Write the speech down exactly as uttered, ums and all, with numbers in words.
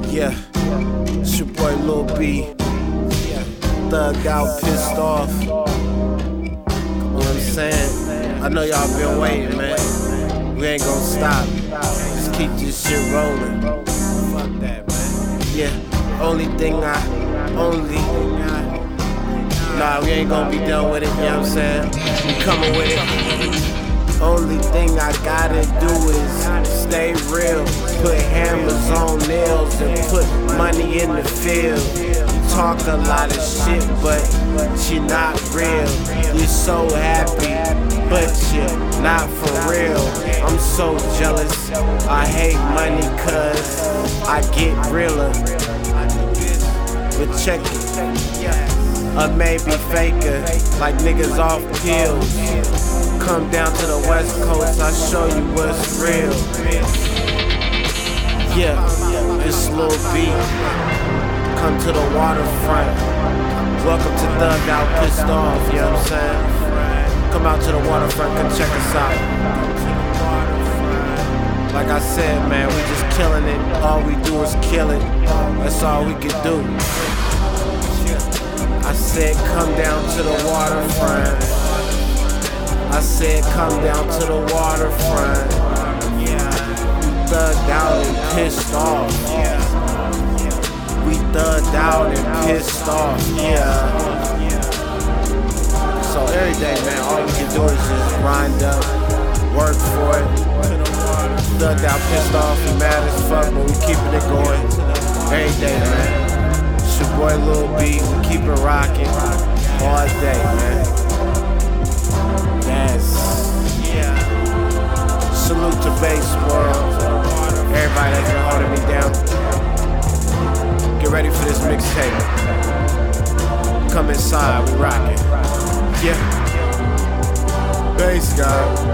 Yeah, it's your boy Lil B. Thugged out, pissed off. You know what I'm saying? I know y'all been waiting, man. We ain't gon' stop. Just keep this shit rolling. Fuck that, man. Yeah, only thing I, only. Nah, we ain't gon' be done with it, you know what I'm saying? We coming with it. Only thing I gotta do is stay real. Put hammers on nails and put money in the field. You talk a lot of shit, but you're not real. You're so happy, but you're not for real. I'm so jealous, I hate money cause I get realer. But check it, or maybe faker, like niggas off pills. Come down to the west coast, I'll show you what's real. Yeah, this Lil B. Come to the waterfront. Welcome to Thugged Out, Pissed Off, you know what I'm saying? Come out to the waterfront, come check us out. Like I said, man, we just killing it. All we do is kill it. That's all we can do. I said come down to the waterfront. I said come down to the waterfront. Thugged out and pissed off. We thugged out and pissed off, yeah. So every day, man, all we can do is just grind up, work for it. Thugged out, pissed off, and mad as fuck, but we keeping it going every day, man. It's your boy Lil B, we keep it rocking all day, man. Yes. Salute to Bass World. Everybody that's been holding me down. Get ready for this mixtape. Come inside, we rocking. Yeah. Bass God.